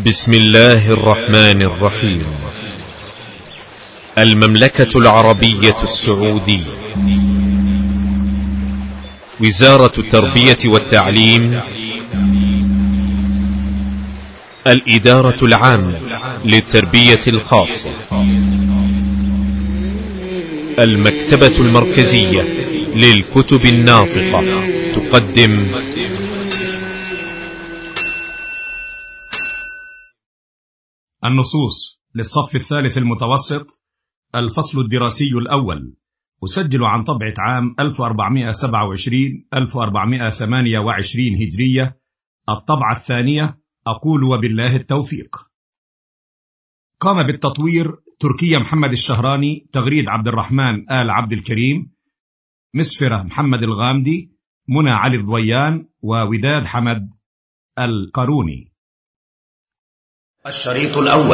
بسم الله الرحمن الرحيم. المملكة العربية السعودية، وزارة التربية والتعليم، الإدارة العامة للتربية الخاصة، المكتبة المركزية للكتب الناطقة تقدم النصوص للصف الثالث المتوسط، الفصل الدراسي الأول، أسجل عن طبعة عام 1427-1428 هجرية، الطبعة الثانية. أقول وبالله التوفيق. قام بالتطوير تركيا محمد الشهراني، تغريد عبد الرحمن آل عبد الكريم، مسفرة محمد الغامدي، منى علي الضويان، ووداد حمد القاروني. الشريط الأول،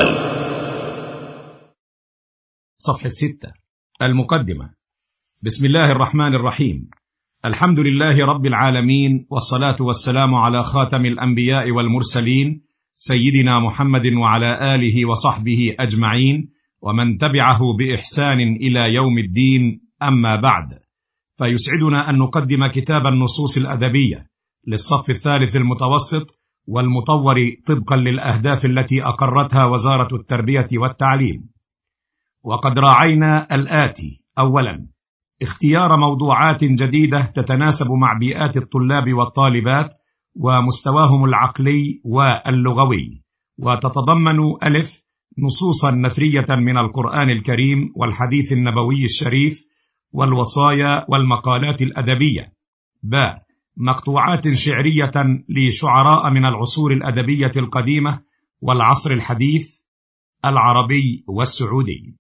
صفحة 6. المقدمة. بسم الله الرحمن الرحيم. الحمد لله رب العالمين، والصلاة والسلام على خاتم الأنبياء والمرسلين، سيدنا محمد وعلى آله وصحبه أجمعين، ومن تبعه بإحسان إلى يوم الدين. أما بعد، فيسعدنا أن نقدم كتاب النصوص الأدبية للصف الثالث المتوسط، والمطور طبقا للأهداف التي أقرتها وزارة التربية والتعليم. وقد راعينا الآتي: أولا، اختيار موضوعات جديدة تتناسب مع بيئات الطلاب والطالبات ومستواهم العقلي واللغوي، وتتضمن: ألف، نصوصا نثرية من القرآن الكريم والحديث النبوي الشريف والوصايا والمقالات الأدبية. ب، مقطوعات شعرية لشعراء من العصور الأدبية القديمة والعصر الحديث العربي والسعودي.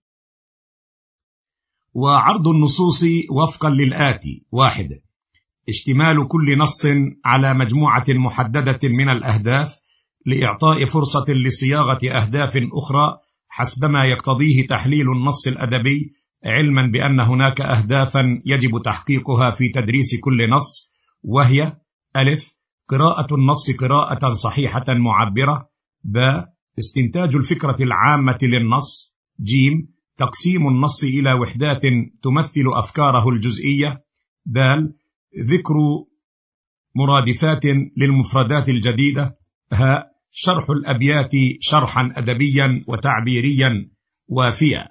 وعرض النصوص وفقا للآتي: 1، اشتمال كل نص على مجموعة محددة من الأهداف لإعطاء فرصة لصياغة أهداف أخرى حسب ما يقتضيه تحليل النص الأدبي، علما بأن هناك أهدافا يجب تحقيقها في تدريس كل نص، وهي: ألف، قراءة النص قراءة صحيحة معبرة. ب، استنتاج الفكرة العامة للنص. ج، تقسيم النص إلى وحدات تمثل أفكاره الجزئية. د، ذكر مرادفات للمفردات الجديدة. ه، شرح الأبيات شرحا أدبيا وتعبيريا وافيا.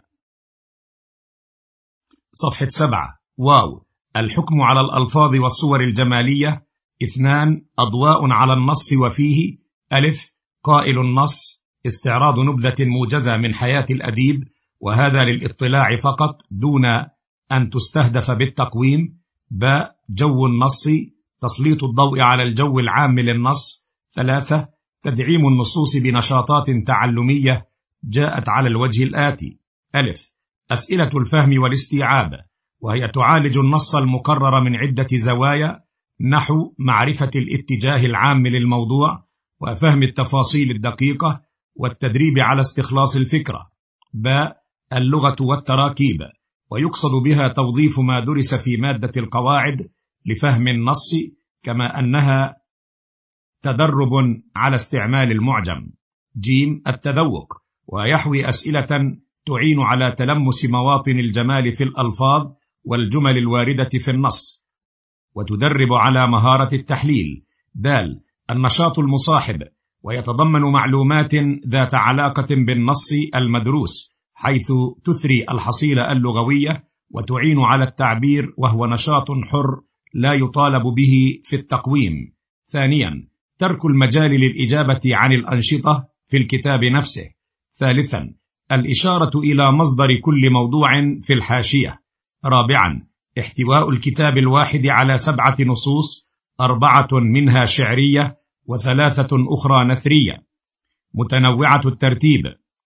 صفحة 7. واو، الحكم على الألفاظ والصور الجمالية. 2، أضواء على النص وفيه. ألف، قائل النص، استعراض نبذة موجزة من حياة الأديب، وهذا للإطلاع فقط دون أن تستهدف بالتقويم. ب، جو النص، تسليط الضوء على الجو العام للنص. 3، تدعيم النصوص بنشاطات تعلمية جاءت على الوجه الآتي: ألف، أسئلة الفهم والاستيعاب، وهي تعالج النص المقرر من عدة زوايا، نحو معرفة الاتجاه العام للموضوع وفهم التفاصيل الدقيقة والتدريب على استخلاص الفكرة. ب، اللغة والتراكيب، ويقصد بها توظيف ما درس في مادة القواعد لفهم النص، كما أنها تدرب على استعمال المعجم. ج، التذوق، ويحوي أسئلة تعين على تلمس مواطن الجمال في الألفاظ والجمل الواردة في النص، وتدرب على مهارة التحليل. د، النشاط المصاحب، ويتضمن معلومات ذات علاقة بالنص المدروس، حيث تثري الحصيلة اللغوية وتعين على التعبير، وهو نشاط حر لا يطالب به في التقويم. ثانيا، ترك المجال للإجابة عن الأنشطة في الكتاب نفسه. ثالثا، الإشارة إلى مصدر كل موضوع في الحاشية. رابعا، احتواء الكتاب الواحد على 7 نصوص، 4 منها شعرية و3 أخرى نثرية متنوعة الترتيب.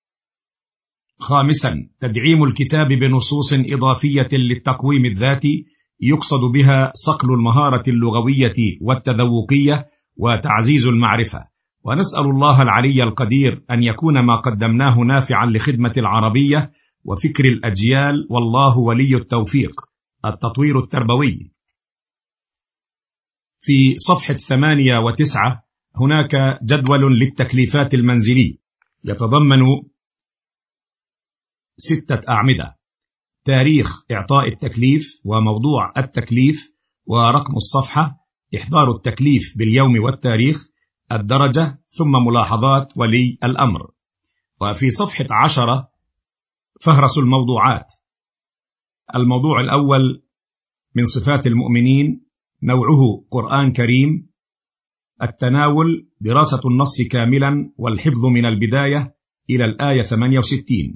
خامسا، تدعيم الكتاب بنصوص إضافية للتقويم الذاتي، يقصد بها صقل المهارة اللغوية والتذوقية وتعزيز المعرفة. ونسأل الله العلي القدير أن يكون ما قدمناه نافعا لخدمة العربية وفكر الأجيال، والله ولي التوفيق. التطوير التربوي. في صفحة 8 و9 هناك جدول للتكليفات المنزلي يتضمن 6 أعمدة: تاريخ إعطاء التكليف، وموضوع التكليف، ورقم الصفحة، إحضار التكليف باليوم والتاريخ، الدرجة، ثم ملاحظات ولي الأمر. وفي صفحة 10 فهرس الموضوعات. الموضوع الأول: من صفات المؤمنين، نوعه قرآن كريم. التناول: دراسة النص كاملا والحفظ من البداية إلى الآية 68.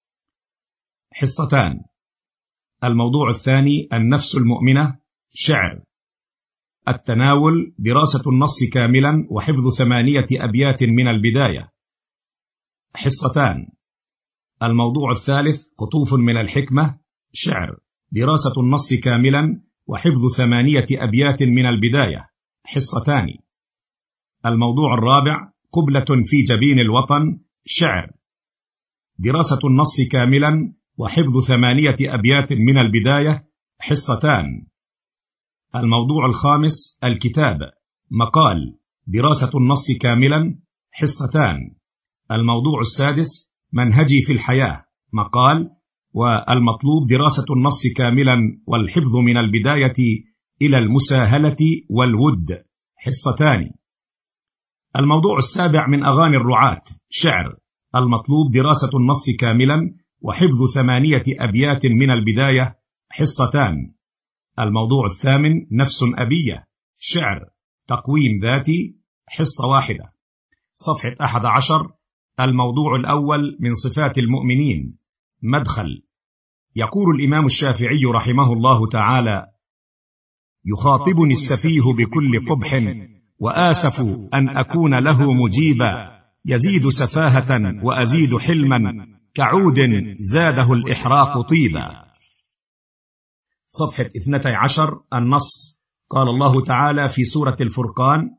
حصتان. الموضوع الثاني: النفس المؤمنة، شعر. التناول: دراسة النص كاملا وحفظ 8 أبيات من البداية. حصتان. الموضوع الثالث: قطوف من الحكمة، شعر. دراسة النص كاملا وحفظ 8 أبيات من البداية. حصتان. الموضوع الرابع: قبلة في جبين الوطن، شعر. دراسة النص كاملا وحفظ 8 أبيات من البداية. حصتان. الموضوع الخامس: الكتاب، مقال. دراسة النص كاملا. حصتان. الموضوع السادس: منهجي في الحياة، مقال. والمطلوب دراسة النص كاملا والحفظ من البداية إلى المساهلة والود. حصتان. الموضوع السابع: من أغاني الرعاة، شعر. المطلوب دراسة النص كاملا وحفظ 8 أبيات من البداية. حصتان. الموضوع الثامن: نفس أبية، شعر. تقويم ذاتي، حصة واحدة. صفحة 11. الموضوع الأول: من صفات المؤمنين، مدخل. يقول الإمام الشافعي رحمه الله تعالى: يخاطبني السفيه بكل قبح، وآسف أن أكون له مجيبا، يزيد سفاهة وأزيد حلما، كعود زاده الإحراق طيبا. صفحة 12. النص. قال الله تعالى في سورة الفرقان،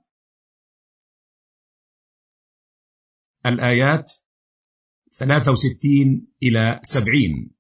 الآيات 63 إلى 70: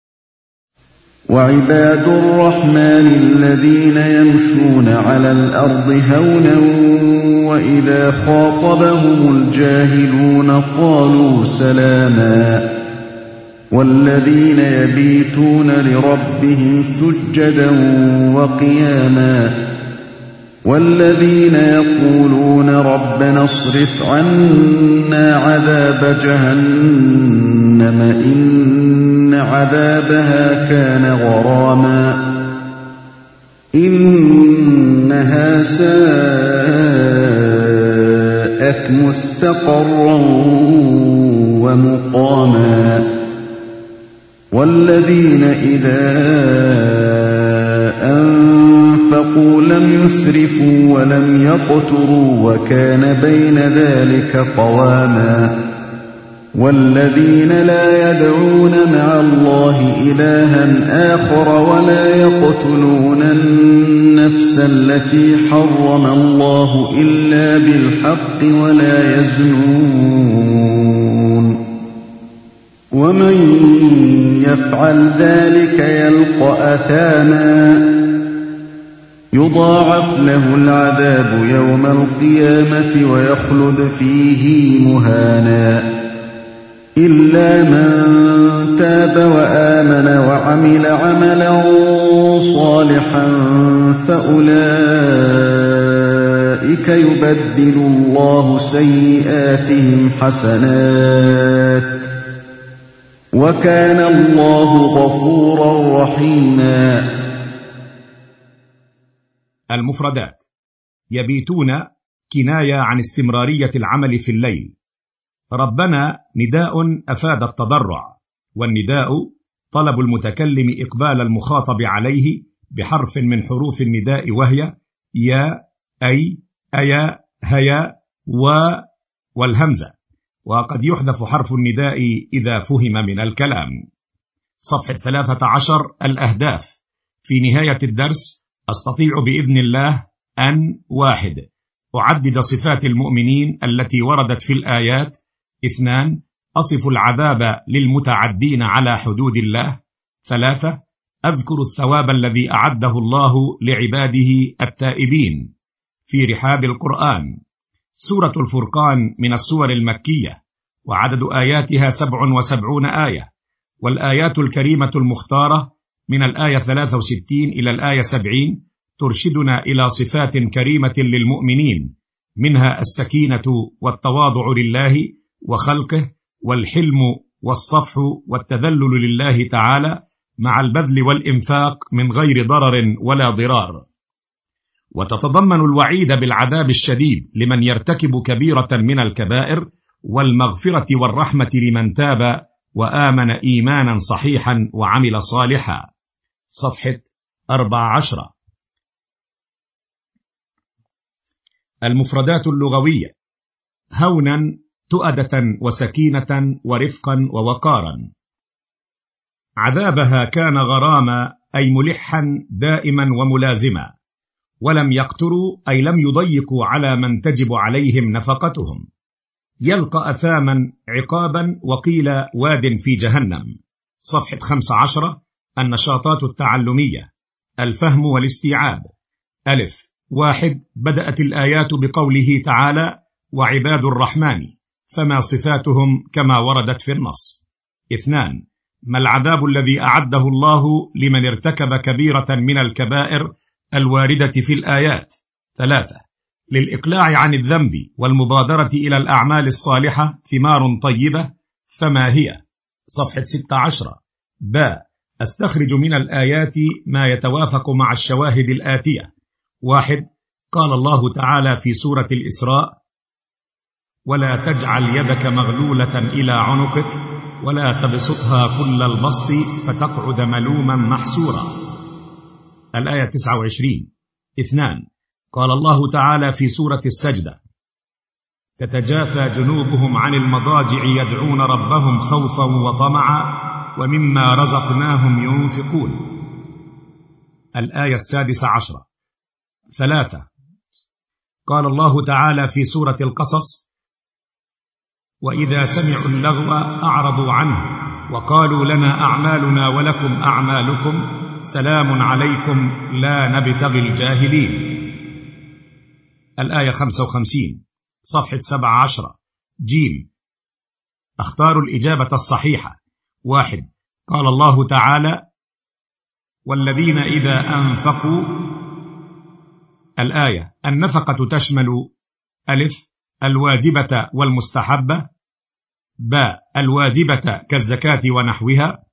وعباد الرحمن الذين يمشون على الأرض هونا وإذا خاطبهم الجاهلون قالوا سلاما، والذين يبيتون لربهم سجدا وقياما، والذين يقولون ربنا اصرف عنا عذاب جهنم إن عذابها كان غراما، إنها ساءت مستقرا ومقاما، والذين إذا أنفقوا لم يسرفوا ولم يقتروا وكان بين ذلك قواما، والذين لا يدعون مع الله إلها آخر ولا يقتلون النفس التي حرم الله إلا بالحق ولا يزنون، ومن يفعل ذلك يلقى أثاما يضاعف له العذاب يوم القيامة ويخلد فيه مهانا، إلا من تاب وآمن وعمل عملا صالحا فأولئك يبدل الله سيئاتهم حسنات وكان الله غفورا رحيما. المفردات: يبيتون كناية عن استمرارية العمل في الليل. ربنا نداء أفاد التضرع، والنداء طلب المتكلم إقبال المخاطب عليه بحرف من حروف النداء وهي يا، أي، أيا، هيا، والهمزة، وقد يحذف حرف النداء إذا فهم من الكلام. صفحة 13. الأهداف. في نهاية الدرس أستطيع بإذن الله أن: 1. أعدد صفات المؤمنين التي وردت في الآيات. 2. أصف العذاب للمتعدين على حدود الله. 3. أذكر الثواب الذي أعده الله لعباده التائبين في رحاب القرآن. سورة الفرقان من السور المكية، وعدد آياتها 77 آية، والآيات الكريمة المختارة من الآية 63 إلى الآية 70 ترشدنا إلى صفات كريمة للمؤمنين، منها السكينة والتواضع لله وخلقه، والحلم والصفح والتذلل لله تعالى، مع البذل والإنفاق من غير ضرر ولا ضرار. وتتضمن الوعيد بالعذاب الشديد لمن يرتكب كبيرة من الكبائر، والمغفرة والرحمة لمن تاب وآمن إيمانا صحيحا وعمل صالحا. صفحة 14. المفردات اللغوية: هونا، تؤدة وسكينة ورفقا ووقارا. عذابها كان غراما، أي ملحا دائما وملازما، ولم يقتروا أي لم يضيقوا على من تجب عليهم نفقتهم. يلقى أثاما عقابا، وقيل واد في جهنم. صفحة 15. النشاطات التعلمية: الفهم والاستيعاب. 1. بدأت الآيات بقوله تعالى: وعباد الرحمن، فما صفاتهم كما وردت في النص. 2. ما العذاب الذي أعده الله لمن ارتكب كبيرة من الكبائر الواردة في الآيات؟ 3. للإقلاع عن الذنب والمبادرة إلى الأعمال الصالحة ثمار طيبة، فما هي؟ صفحة 16. أستخرج من الآيات ما يتوافق مع الشواهد الآتية. 1. قال الله تعالى في سورة الإسراء: ولا تجعل يدك مغلولة إلى عنقك ولا تبسطها كل البسط فتقعد ملوما محسورا. الآية 29. 2. قال الله تعالى في سورة السجدة: تتجافى جنوبهم عن المضاجع يدعون ربهم خوفا وطمعا ومما رزقناهم ينفقون. الآية 16. 3. قال الله تعالى في سورة القصص: وإذا سمعوا اللغو أعرضوا عنه وقالوا لنا أعمالنا ولكم أعمالكم سلام عليكم لا نبتغي الجاهلين. الآية 55. صفحة 17. أختار الإجابة الصحيحة. 1. قال الله تعالى: والذين إذا أنفقوا. الآية: النفقة تشمل: الواجبة والمستحبة، الواجبة كالزكاة ونحوها،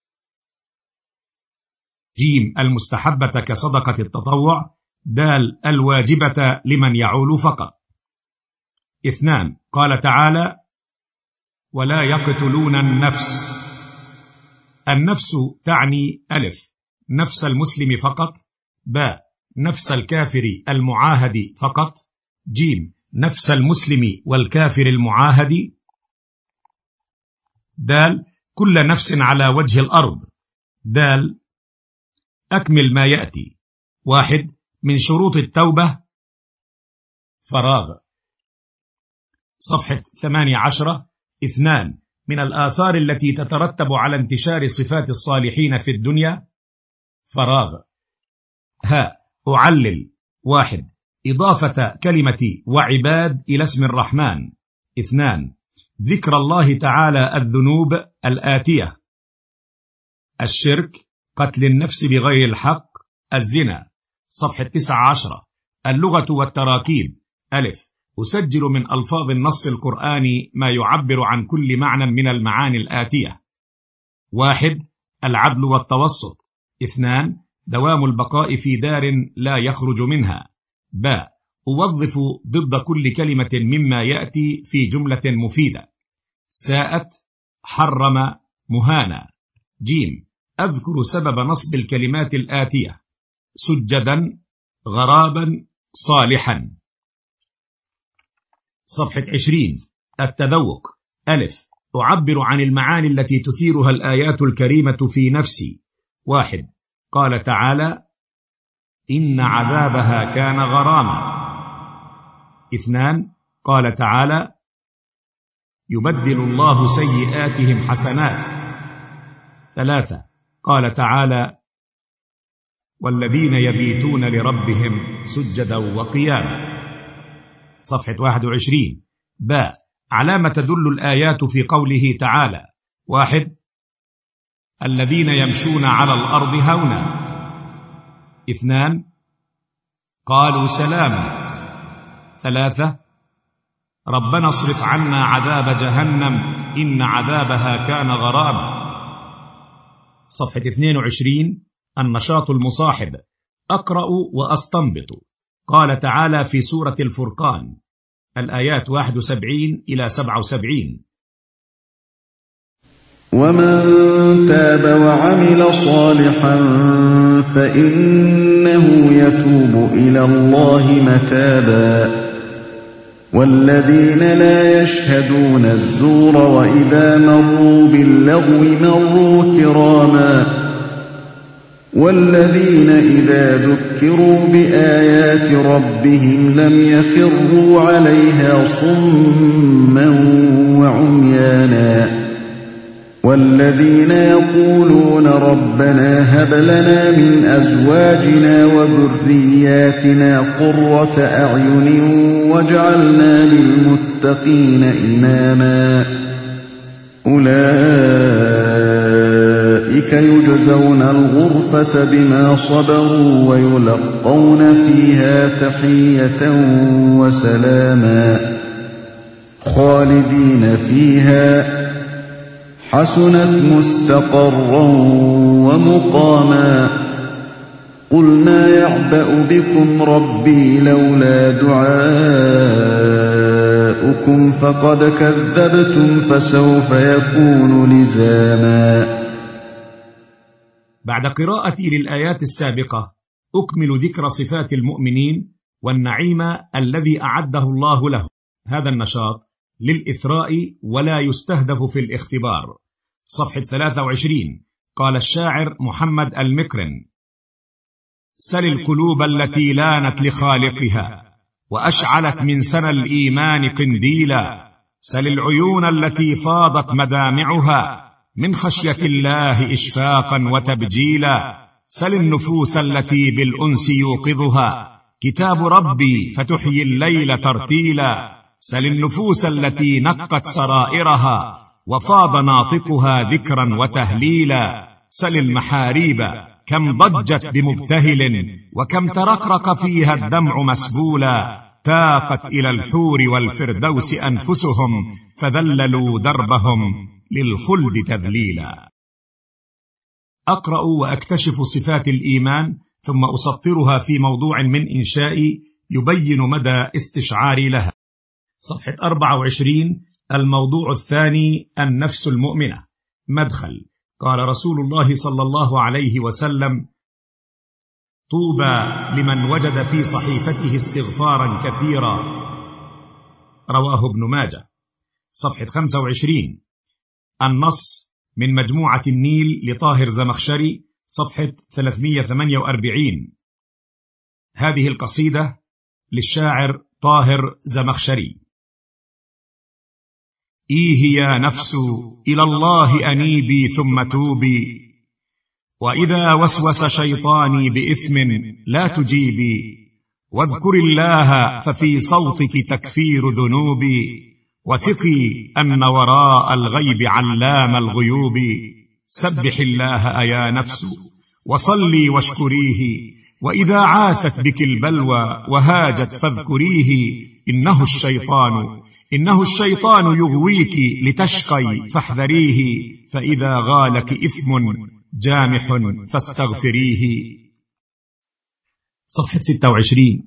المستحبة كصدقة التطوع، الواجبة لمن يعول فقط. 2. قال تعالى: ولا يقتلون النفس. النفس تعني: نفس المسلم فقط، نفس الكافر المعاهد فقط، نفس المسلم والكافر المعاهد، كل نفس على وجه الأرض، أكمل ما يأتي. 1. من شروط التوبة فراغ. صفحة 18. 2. من الآثار التي تترتب على انتشار صفات الصالحين في الدنيا فراغ. أعلل. 1. إضافة كلمة وعباد إلى اسم الرحمن. 2. ذكر الله تعالى الذنوب الآتية: الشرك، قتل النفس بغير الحق، الزنا. صفحة 19. اللغة والتراكيب. أسجل من ألفاظ النص القرآني ما يعبر عن كل معنى من المعاني الآتية: 1. العدل والتوسط. 2. دوام البقاء في دار لا يخرج منها. أوظف ضد كل كلمة مما يأتي في جملة مفيدة: ساءت، حرم، مهانا. أذكر سبب نصب الكلمات الآتية: سجدا، غرابا، صالحا. صفحة 20. التذوق. أعبر عن المعاني التي تثيرها الآيات الكريمة في نفسي. 1. قال تعالى: إن عذابها كان غراما. 2. قال تعالى: يبدل الله سيئاتهم حسنات. 3. قال تعالى: والذين يبيتون لربهم سجدا وقياما. صفحة 21. باء. على ما تدل الآيات في قوله تعالى: 1. الذين يمشون على الأرض هونا. 2. قالوا سلاما. 3. ربنا اصرف عنا عذاب جهنم إن عذابها كان غراما. صفحة 22. النشاط المصاحب. أقرأ وأستنبط. قال تعالى في سورة الفرقان الآيات 71 إلى 77: ومن تاب وعمل صالحا فإنه يتوب إلى الله متابا والذين لا يشهدون الزور وإذا مروا باللغو مروا كراما والذين إذا ذكروا بآيات ربهم لم يخروا عليها صما وعميانا والذين يقولون ربنا هب لنا من أزواجنا وذرياتنا قرة أعين واجعلنا للمتقين إماما أولئك يجزون الغرفة بما صبروا ويلقون فيها تحية وسلاما خالدين فيها حسنت مستقرا ومقاما قل ما يعبأ بكم ربي لولا دعاؤكم فقد كذبتم فسوف يكون لزاما. بعد قراءتي للآيات السابقة أكمل ذكر صفات المؤمنين والنعيم الذي أعده الله له. هذا النشاط للإثراء ولا يستهدف في الاختبار. صفحة 23. قال الشاعر محمد المكرن: سل القلوب التي لانت لخالقها وأشعلت من سنى الإيمان قنديلا سل العيون التي فاضت مدامعها من خشية الله إشفاقا وتبجيلا سل النفوس التي بالأنس يوقظها كتاب ربي فتحيي الليل ترتيلا سل النفوس التي نقت سرائرها وفاض ناطقها ذكرا وتهليلا سل المحاريب كم ضجت بمبتهل وكم ترقرق فيها الدمع مسبولا تاقت إلى الحور والفردوس أنفسهم فذللوا دربهم للخلد تذليلا. أقرأ وأكتشف صفات الإيمان ثم أسطرها في موضوع من إنشائي يبين مدى استشعاري لها. صفحة 24. الموضوع الثاني: النفس المؤمنة. مدخل. قال رسول الله صلى الله عليه وسلم: طوبى لمن وجد في صحيفته استغفارا كثيرا. رواه ابن ماجه. صفحة 25. النص من مجموعة النيل لطاهر زمخشري، صفحة 348. هذه القصيدة للشاعر طاهر زمخشري: إيه يا نفس إلى الله أنيبي ثم توبي وإذا وسوس شيطاني بإثم لا تجيبي واذكر الله ففي صوتك تكفير ذنوبي وثقي أن وراء الغيب علام الغيوب سبح الله أيا نفس وصلي واشكريه وإذا عاثت بك البلوى وهاجت فاذكريه إنه الشيطان يغويك لتشقي فاحذريه فإذا غالك إثم جامح فاستغفريه. صفحة 26.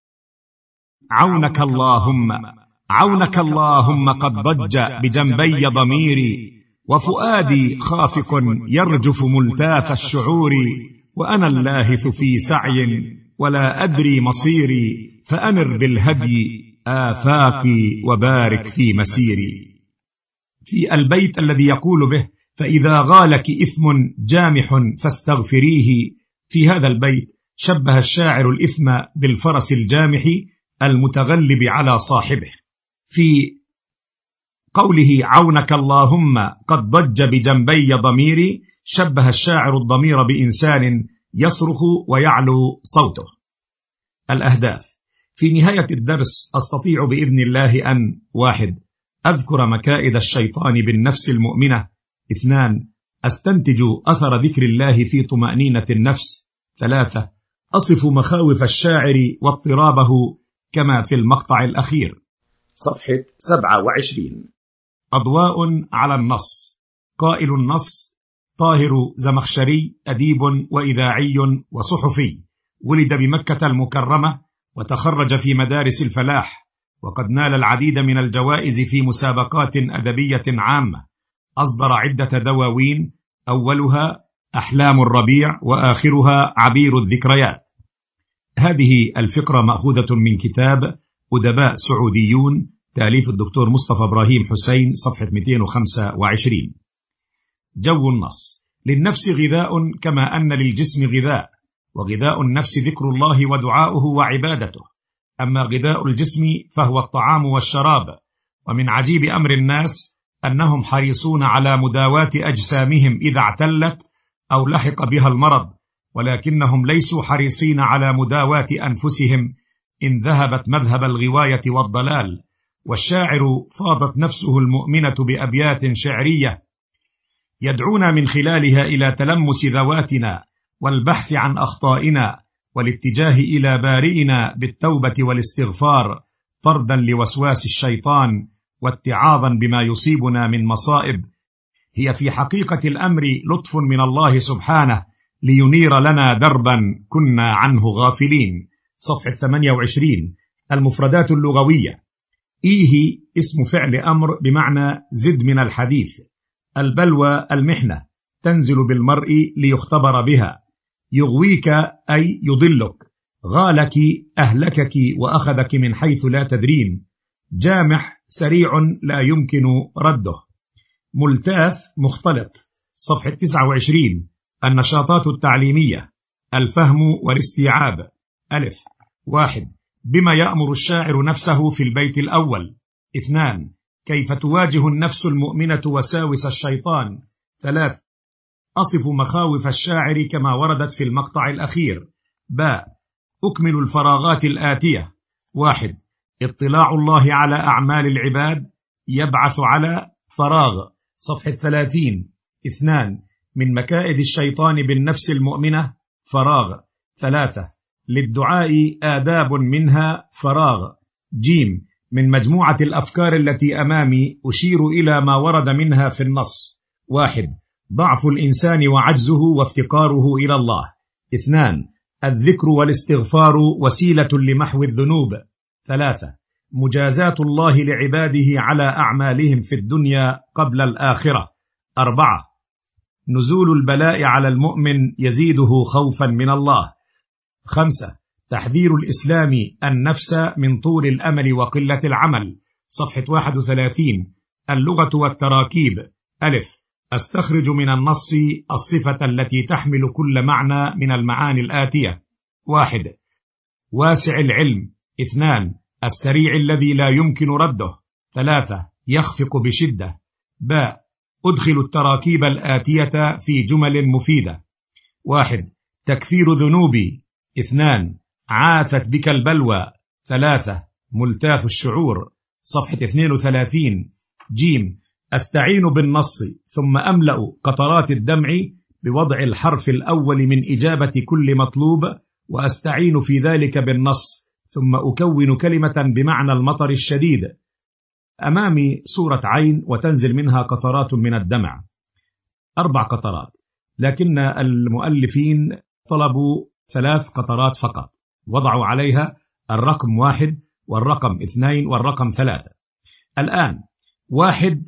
عونك اللهم قد ضج بجنبي ضميري وفؤادي خافق يرجف ملتاف الشعور وأنا اللاهث في سعي ولا أدري مصيري فأمر بالهدي آفاقي وبارك في مسيري. في البيت الذي يقول به فإذا غالك إثم جامح فاستغفريه، في هذا البيت شبه الشاعر الإثم بالفرس الجامح المتغلب على صاحبه. في قوله عونك اللهم قد ضج بجنبي ضميري شبه الشاعر الضمير بإنسان يصرخ ويعلو صوته. الأهداف: في نهاية الدرس أستطيع بإذن الله أن 1. أذكر مكائد الشيطان بالنفس المؤمنة. 2. أستنتج أثر ذكر الله في طمأنينة النفس. 3. أصف مخاوف الشاعر واضطرابه كما في المقطع الأخير. صفحة 27. أضواء على النص. قائل النص طاهر زمخشري، أديب وإذاعي وصحفي، ولد بمكة المكرمة وتخرج في مدارس الفلاح، وقد نال العديد من الجوائز في مسابقات أدبية عامة. أصدر عدة دواوين، أولها أحلام الربيع وآخرها عبير الذكريات. هذه الفقرة مأخوذة من كتاب أدباء سعوديون تأليف الدكتور مصطفى إبراهيم حسين، صفحة 225. جو النص. للنفس غذاء كما أن للجسم غذاء، وغذاء النفس ذكر الله ودعاؤه وعبادته. أما غذاء الجسم فهو الطعام والشراب. ومن عجيب أمر الناس أنهم حريصون على مداواة أجسامهم إذا اعتلت أو لحق بها المرض، ولكنهم ليسوا حريصين على مداواة أنفسهم إن ذهبت مذهب الغواية والضلال. والشاعر فاضت نفسه المؤمنة بأبيات شعرية يدعونا من خلالها إلى تلمس ذواتنا والبحث عن أخطائنا والاتجاه إلى بارئنا بالتوبة والاستغفار، طردا لوسواس الشيطان واتعاظا بما يصيبنا من مصائب. هي في حقيقة الأمر لطف من الله سبحانه لينير لنا دربا كنا عنه غافلين. صفحة 28. المفردات اللغوية. إيه اسم فعل أمر بمعنى زد من الحديث. البلوى المحنة تنزل بالمرء ليختبر بها. يغويك أي يضلك. غالك أهلكك وأخذك من حيث لا تدرين. جامح سريع لا يمكن رده. ملتاث مختلط. صفحة 29. النشاطات التعليمية. الفهم والاستيعاب. 1. بما يأمر الشاعر نفسه في البيت الأول. 2. كيف تواجه النفس المؤمنة وساوس الشيطان. 3. أصف مخاوف الشاعر كما وردت في المقطع الأخير. أكمل الفراغات الآتية. 1. اطلاع الله على أعمال العباد، يبعث على فراغ، صفحة 30. 2. من مكائد الشيطان بالنفس المؤمنة، فراغ. 3. للدعاء آداب منها، فراغ. ج. من مجموعة الأفكار التي أمامي أشير إلى ما ورد منها في النص. 1. ضعف الإنسان وعجزه وافتقاره إلى الله. 2. الذكر والاستغفار وسيلة لمحو الذنوب. 3. مجازات الله لعباده على أعمالهم في الدنيا قبل الآخرة. 4. نزول البلاء على المؤمن يزيده خوفا من الله. 5. تحذير الإسلام النفس من طول الأمل وقلة العمل، صفحة 31. اللغة والتراكيب. أستخرج من النص الصفة التي تحمل كل معنى من المعاني الآتية. 1. واسع العلم. 2. السريع الذي لا يمكن رده. 3. يخفق بشدة. أدخل التراكيب الآتية في جمل مفيدة. 1. تكفير ذنوبي. 2. عاثت بك البلوى. 3. ملتاث الشعور، صفحة 32. ج. أستعين بالنص ثم أملأ قطرات الدمع بوضع الحرف الأول من إجابة كل مطلوب، وأستعين في ذلك بالنص ثم أكون كلمة بمعنى المطر الشديد. أمامي صورة عين وتنزل منها قطرات من الدمع، 4 قطرات، لكن المؤلفين طلبوا 3 قطرات فقط، وضعوا عليها الرقم 1 والرقم 2 والرقم 3. الآن 1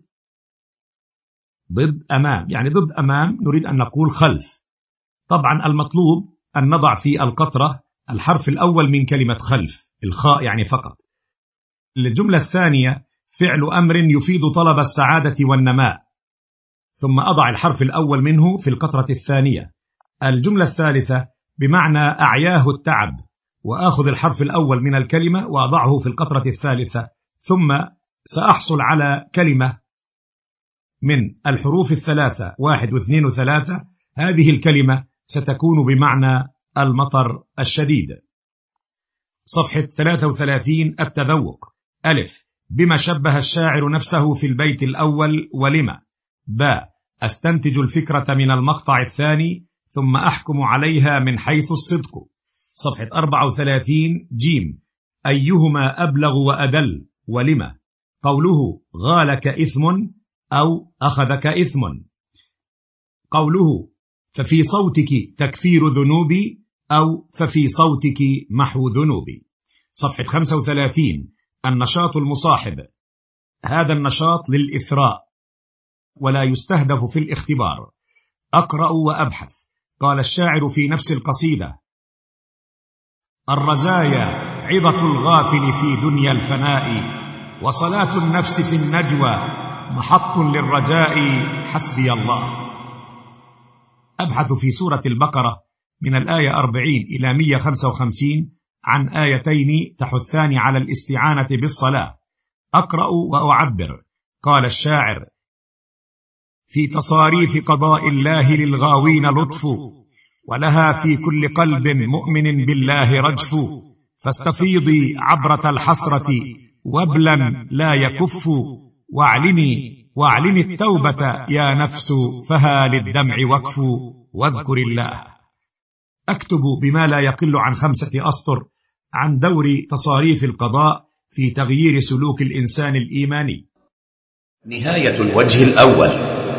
ضد أمام، يعني ضد أمام نريد أن نقول خلف. طبعا المطلوب أن نضع في القطرة الحرف الأول من كلمة خلف، الخاء يعني فقط. الجملة الثانية فعل أمر يفيد طلب السعادة والنماء، ثم أضع الحرف الأول منه في القطرة الثانية. الجملة الثالثة بمعنى أعياه التعب، وآخذ الحرف الأول من الكلمة وأضعه في القطرة الثالثة، ثم سأحصل على كلمة من الحروف الثلاثة 1 و2 و3. هذه الكلمة ستكون بمعنى المطر الشديد. صفحة 33 التذوق. ألف: بما شبه الشاعر نفسه في البيت الأول ولما؟ باء: أستنتج الفكرة من المقطع الثاني ثم أحكم عليها من حيث الصدق. صفحة 34 جيم: أيهما أبلغ وأدل ولما؟ قوله غالك إثم أو أخذك إثم. قوله ففي صوتك تكفير ذنوبي أو ففي صوتك محو ذنوبي. صفحة 35 النشاط المصاحب. هذا النشاط للإثراء ولا يستهدف في الاختبار. أقرأ وأبحث. قال الشاعر في نفس القصيدة: الرزايا عظة الغافل في دنيا الفناء، وصلاة النفس في النجوى محط للرجاء، حسبي الله. أبحث في سورة البقرة من الآية 40 إلى 155 عن آيتين تحثان على الاستعانة بالصلاة. أقرأ وأعبر. قال الشاعر: في تصاريف قضاء الله للغاوين لطف، ولها في كل قلب مؤمن بالله رجف، فاستفيضي عبرة الحسرة وابلا لا يكف، واعلمي التوبة يا نفس، فها للدمع وقف، واذكر الله. أكتب بما لا يقل عن 5 أسطر عن دور تصاريف القضاء في تغيير سلوك الإنسان الإيماني. نهاية الوجه الأول.